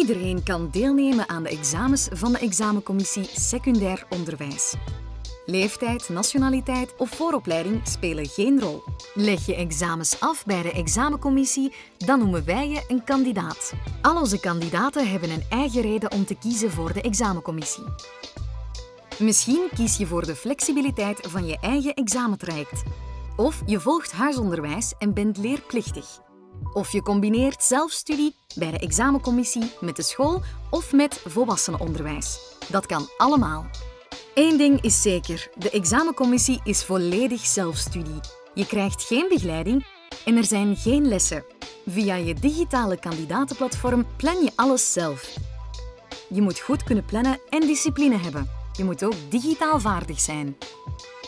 Iedereen kan deelnemen aan de examens van de examencommissie secundair onderwijs. Leeftijd, nationaliteit of vooropleiding spelen geen rol. Leg je examens af bij de examencommissie, dan noemen wij je een kandidaat. Al onze kandidaten hebben een eigen reden om te kiezen voor de examencommissie. Misschien kies je voor de flexibiliteit van je eigen examentraject. Of je volgt huisonderwijs en bent leerplichtig. Of je combineert zelfstudie bij de examencommissie met de school of met volwassenenonderwijs. Dat kan allemaal. Eén ding is zeker, de examencommissie is volledig zelfstudie. Je krijgt geen begeleiding en er zijn geen lessen. Via je digitale kandidatenplatform plan je alles zelf. Je moet goed kunnen plannen en discipline hebben. Je moet ook digitaal vaardig zijn.